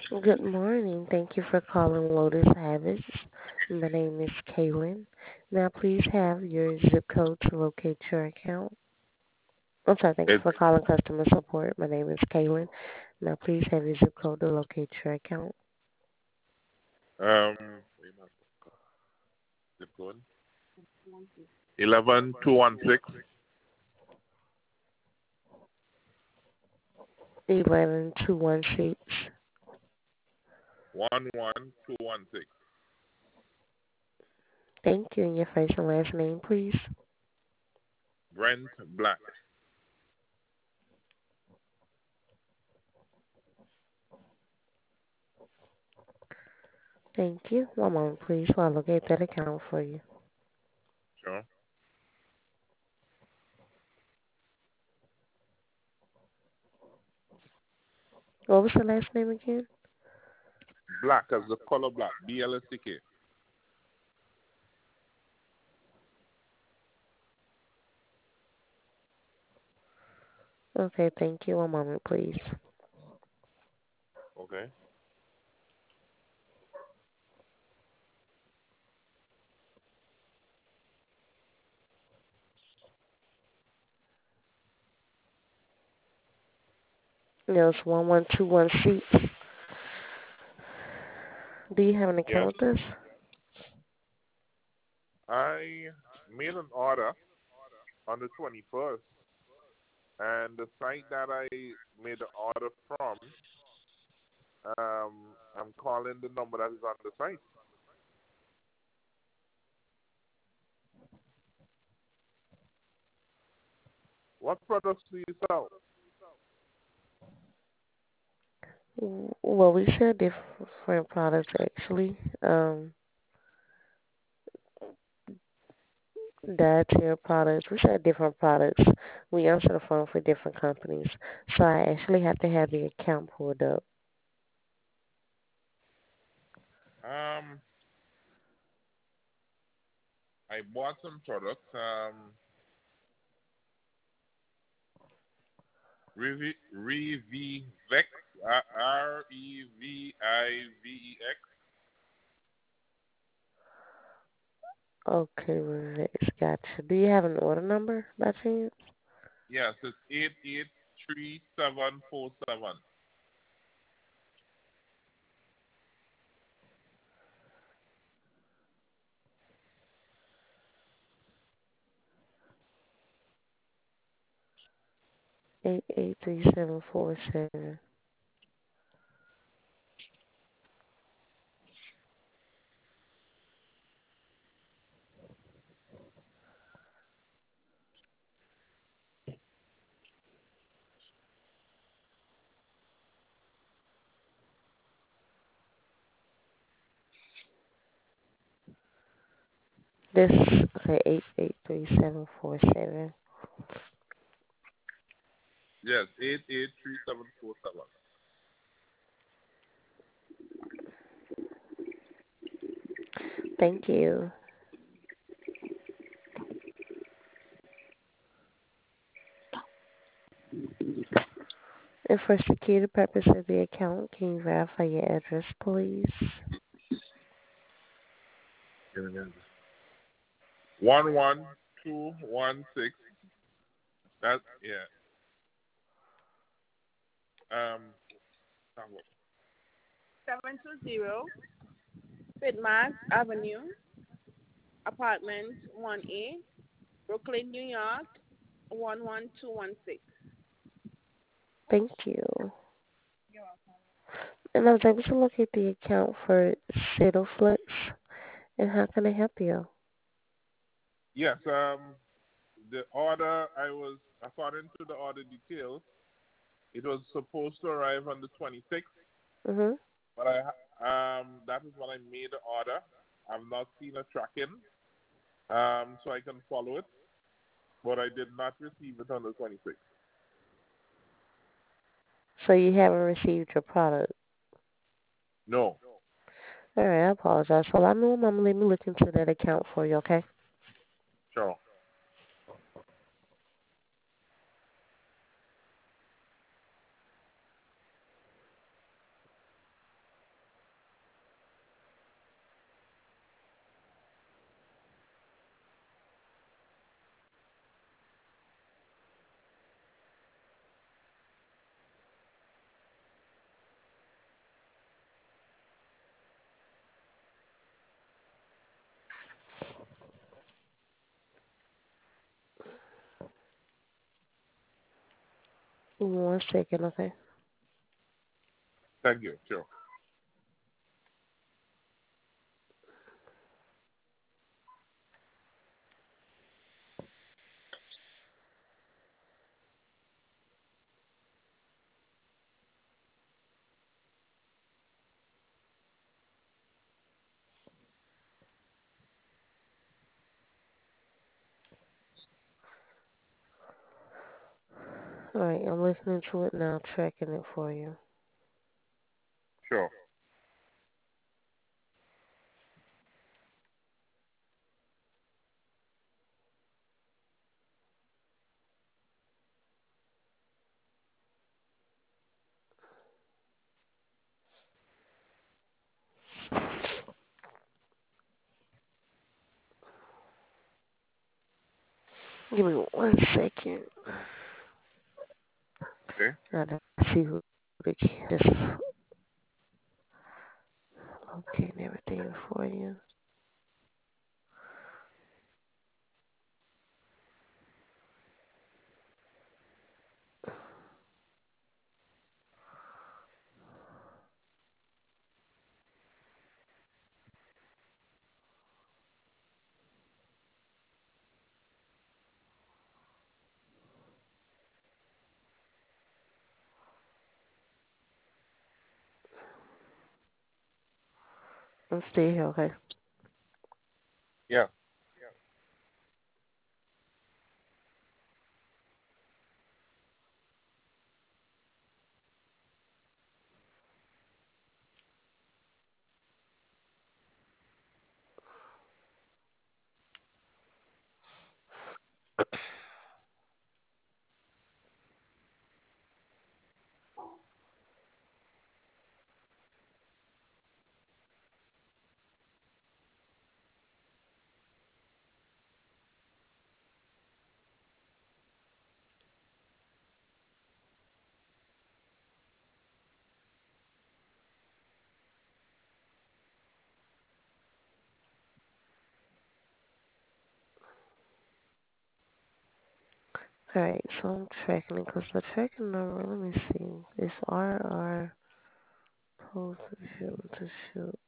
Good morning. Thank you for calling Lotus Habits. My name is Kaylin. Now, please have your zip code to locate your account. I'm sorry, thank you It's for calling customer support. My name is Kaylin. Now, please have your zip code to locate your account. wait a minute, zip code 11216 11216. 11216. Thank you. And your first and last name, please. Brent Black. Thank you. One moment, please, while I locate that account for you. Sure. What was the last name again? Black as the color black. BLSTK. Okay, thank you. One moment, please. Okay. Yes, 11216. Do you have an Yes. account with us? I made an order on the 21st, and the site that I made the order from, I'm calling the number that is on the site. What products do you sell? Well, we sell different products actually. Dietary products. We sell different products. We answer the phone for different companies. So I actually have to have the account pulled up. Um, I bought some products. Revivex, Revivex. Okay, Rex, gotcha. Do you have an order number by chance? Yes, it's 883747. 883747. This okay, 883747. Yes, 883747. Thank you. And for security purpose of the account, can you verify your address, please? 11216. That's, yeah. Um, 720 Pitmass Avenue, apartment 1A, Brooklyn, New York, 11216. Thank you. And I was able to locate the account for Citoflex. And how can I help you? yes, the order according to the order details, it was supposed to arrive on the 26th, Mhm. but that is when I made the order. I've not seen a tracking, so I can follow it, but I did not receive it on the 26th. So you haven't received your product. No. All right, I apologize. Well, I know Mama. Let me look into that account for you, okay? Sure. Give me 1 second, okay? Thank you. Sure. Alright, I'm listening to it now, tracking it for you. Sure. Give me 1 second. Okay. Now to see who the just locating everything for you. I'm still here, okay? Yeah. Alright, so I'm tracking it because the tracking number, let me see. It's RR post to ship.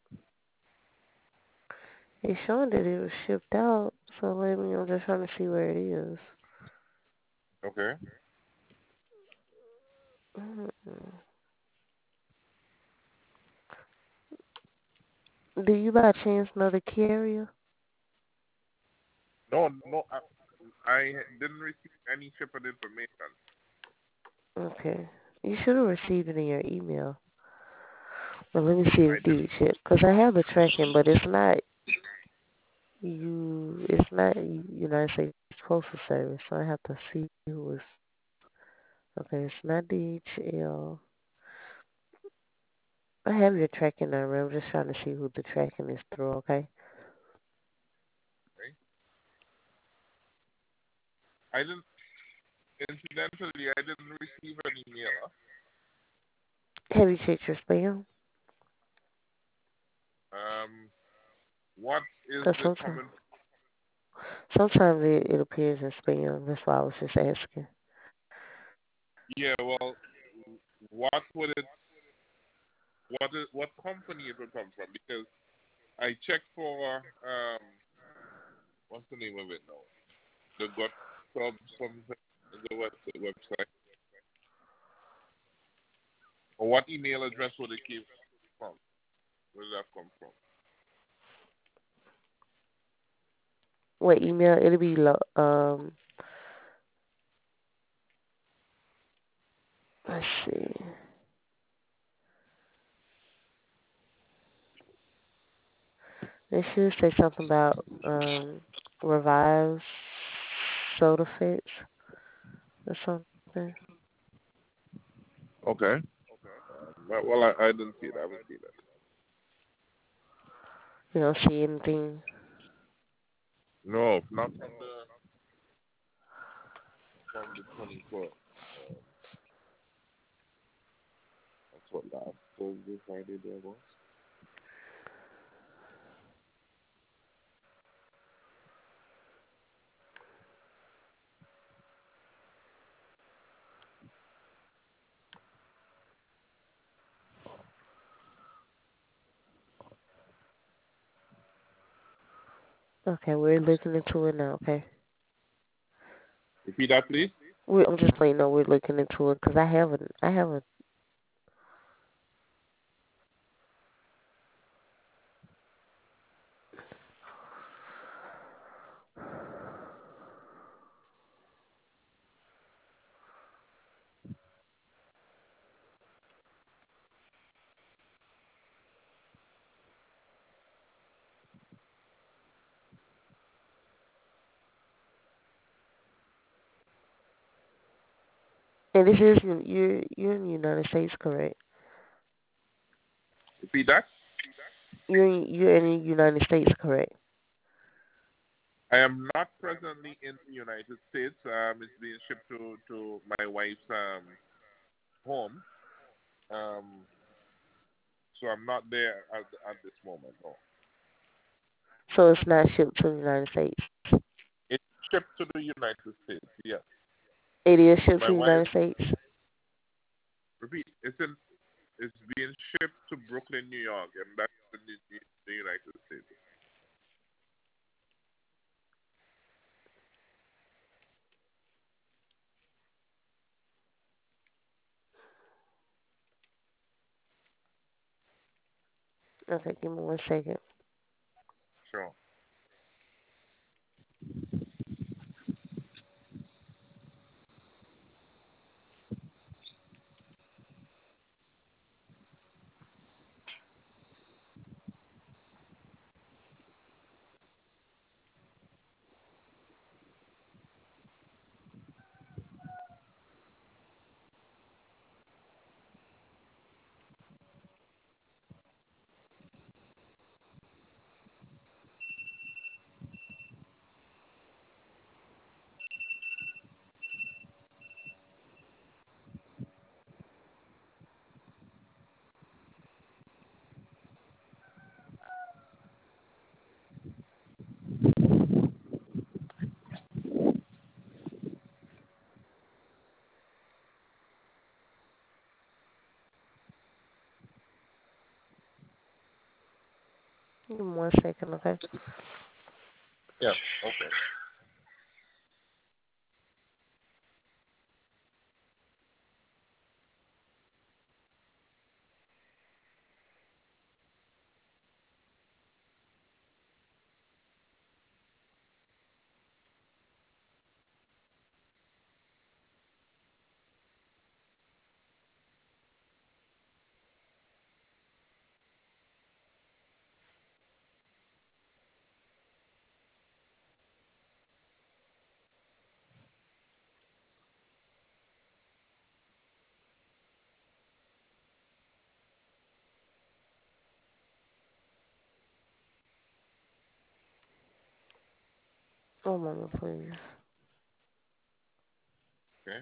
It's showing that it was shipped out, so let me, I'm just trying to see where it is. Okay. Mm-mm. Do you by chance know the carrier? No, no. I didn't receive any shipping information. Okay. You should have received it in your email. But let me see if I it didn't. did ship. Because I have the tracking, but it's not United States Postal Service, so I have to see who is. Okay, it's not DHL. I have your tracking number. I'm just trying to see who the tracking is through, okay? Okay. I didn't. Incidentally, I didn't receive an email. Have you checked your spam? What is Because the common? sometimes it appears in spam. That's why I was just asking. Yeah. Well, what would it? What company it would come from? Because I checked for what's the name of it now? The got sub something the website. Or what email address would it came from? Where did that come from? What email? It'll be, let's see. It should say something about Revive Soda Fits or something. Okay. Well, I didn't see it. I haven't seen it. You don't see anything. No, not from the 24th. That's what last Thursday, Friday there was. Okay, we're looking into it now. Okay. Repeat that, please. I'm just letting you know we're looking into it because I haven't. And this is you're in the United States, correct? Repeat that. You're in the United States, correct? I am not presently in the United States. It's being shipped to my wife's home. Um, so I'm not there at this moment. No. So it's not shipped to the United States. It's shipped to the United States. Yes. It is shipped My to the wife. United States. Repeat. It's being shipped to Brooklyn, New York, and that's in the United States. Okay, give me 1 second. Sure. Give me 1 second, okay? Yeah. Okay. One moment, please. Okay.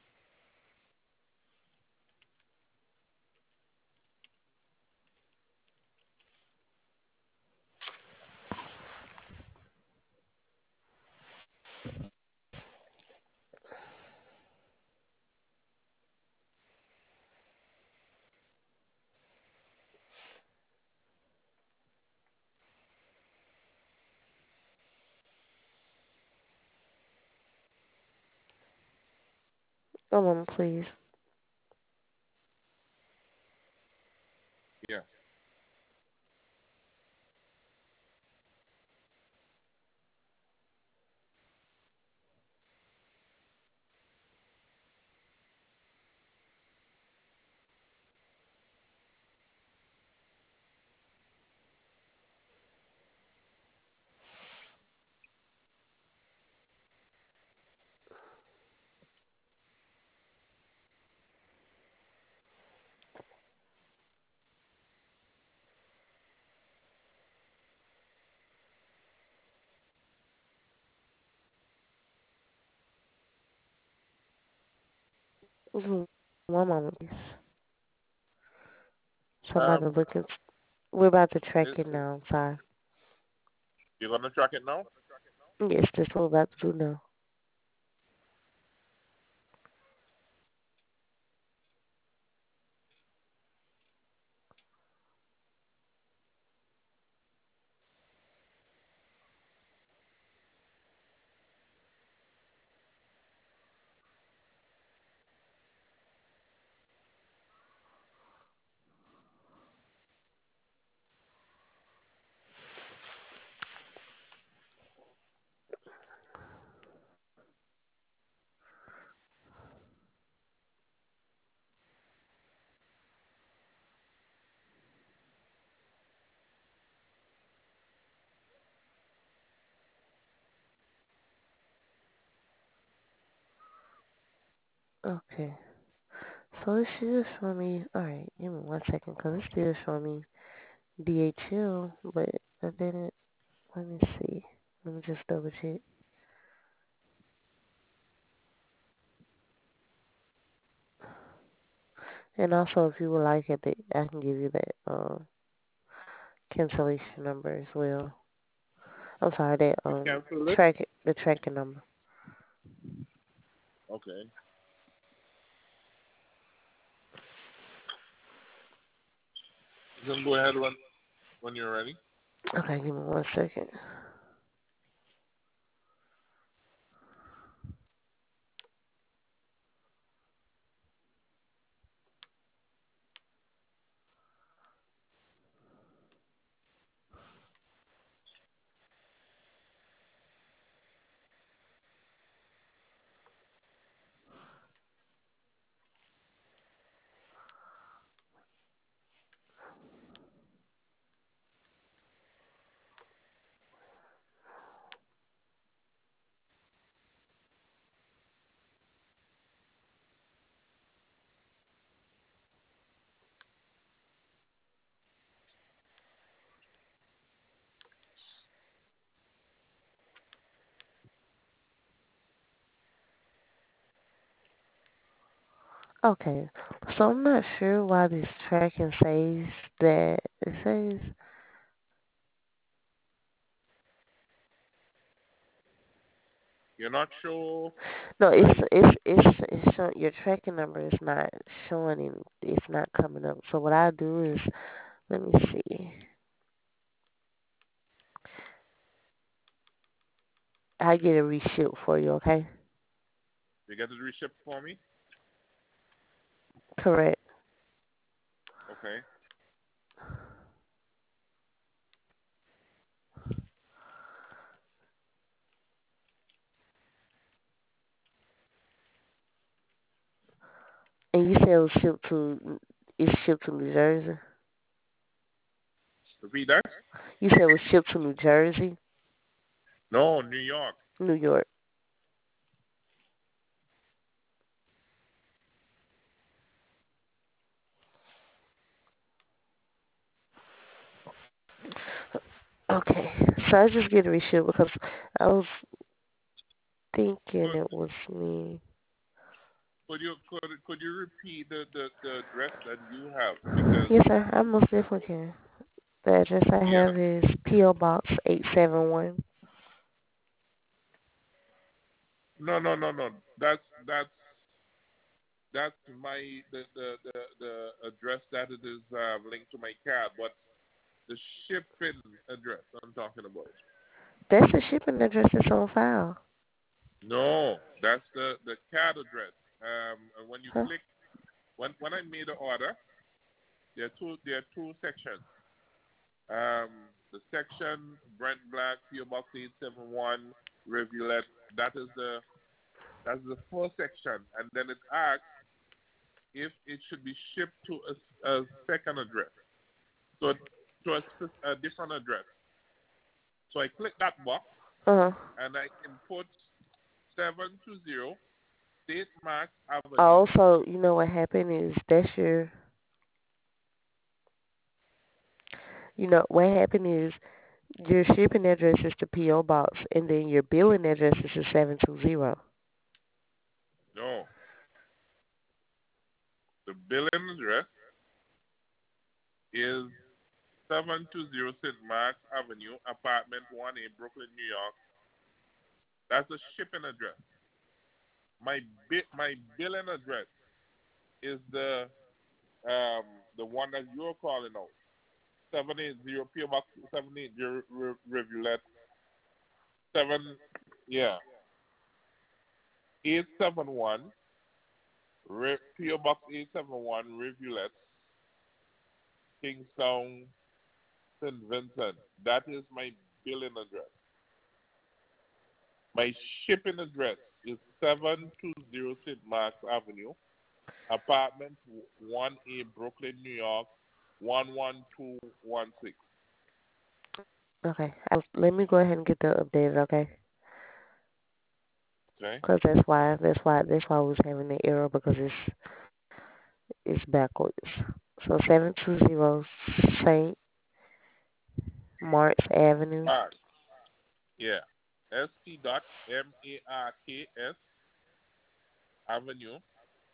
One moment, please. Yeah. Give me 1 moment, please. So I'm about to Um. look at. We're about to track Is, it now. I'm sorry. you're gonna track it now? Yes, that's what we're about to do now. Okay. So it should show me. All right, give me 1 second, cause it's still showing me DHL, but I didn't. Let me see. Let me just double check. And also, if you would like it, I can give you that cancellation number as well. I'm sorry, that You cancel it? the tracking number. Okay. You can go ahead when you're ready. Okay, give me 1 second. Okay, so I'm not sure why this tracking says that. It says You're not sure. no. It's your tracking number is not showing. It's not coming up. So what I do is, let me see. I get a reship for you. Okay. You get it reshipped for me? Correct. Okay. And you said it was shipped to New Jersey. Repeat that? You said it was shipped to New Jersey, No, New York. New York. Okay. So I just get a reship because I was thinking Could it was me. could you repeat the address that you have? Because Yes, sir. I most definitely can. The address I yeah, have is P.O. Box 871. no. That's my the address that it is linked to my card, but the shipping address I'm talking about. That's the shipping address that's on file. No, that's the card address. And when you Huh? click when I made the order, there are two sections. The section Brent Black PO Box 871 Rivulet. That is the first section, and then it asks if it should be shipped to a second address, so to a different address. So I click that box Uh-huh. and I input 720 State Max Avenue. Also, you know what happened is what happened is your shipping address is the P.O. Box, and then your billing address is the 720. No, the billing address is 720 St. Mark's Avenue, apartment 1A, Brooklyn, New York. That's the shipping address. My billing address is the one that you're calling out. 780 PO Box 780 Rivulet 7 yeah 871 PO Box 871 Rivulet Kingstown St. Vincent. That is my billing address. My shipping address is 720 St. Mark's Avenue, apartment 1A, Brooklyn, New York 11216. Okay. Let me go ahead and get the updated, okay? Okay. Cause that's why we was having the error because it's backwards. So 720 Saint Marks Avenue, Mark. Yeah. ST dot MARKS Avenue,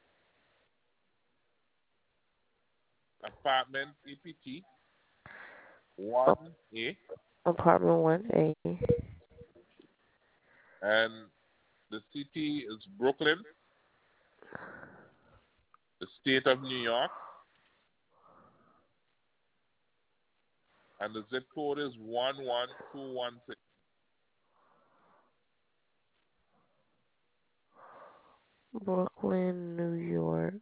apartment EPT a- 1A, apartment 1A, and the city is Brooklyn, the state of New York, and the zip code is 11216. Brooklyn, New York.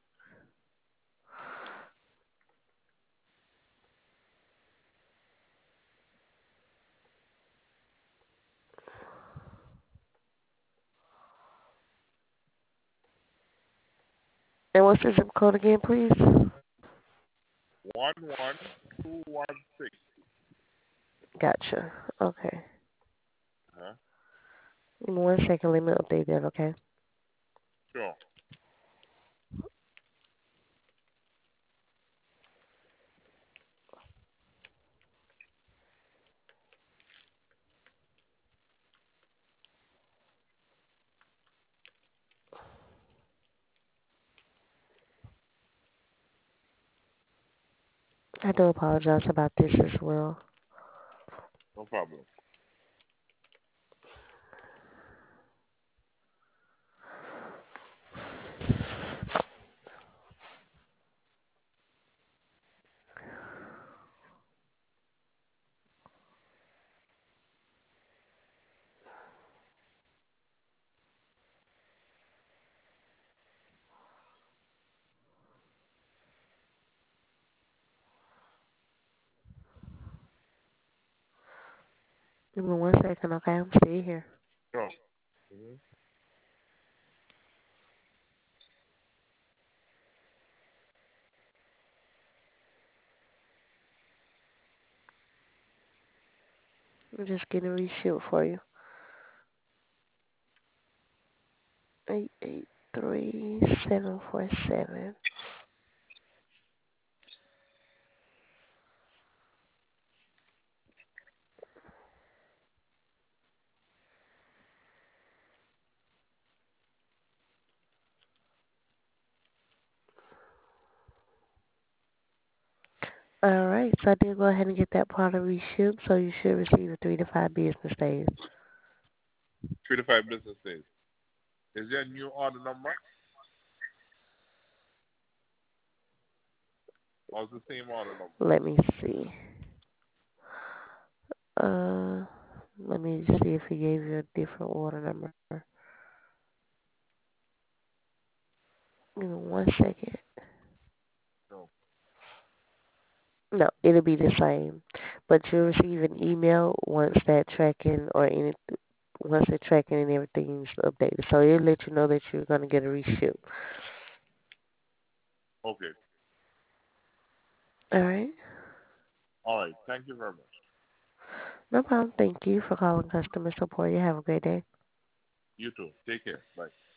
And what's the zip code again, please? 11216. Gotcha. Okay. Uh-huh. Give me 1 second. Let me update that. Okay. Sure. I do apologize about this as well. No problem. Give me 1 second. Okay. I'm still here. Sure. Hmm. I'm just getting a reshoot for you. 883747. All right. So I did go ahead and get that product reshipped. So you should receive it 3 to 5 business days. 3 to 5 business days. Is there a new order number or is the same order number? Let me see. Uh, Let me see if he gave you a different order number. Give me 1 second. No. No, it'll be the same, but you'll receive an email once the tracking and everything's updated. So it'll let you know that you're gonna get a reship. Okay. All right. All right. Thank you very much. No problem. Thank you for calling customer support. You have a great day. You too. Take care. Bye.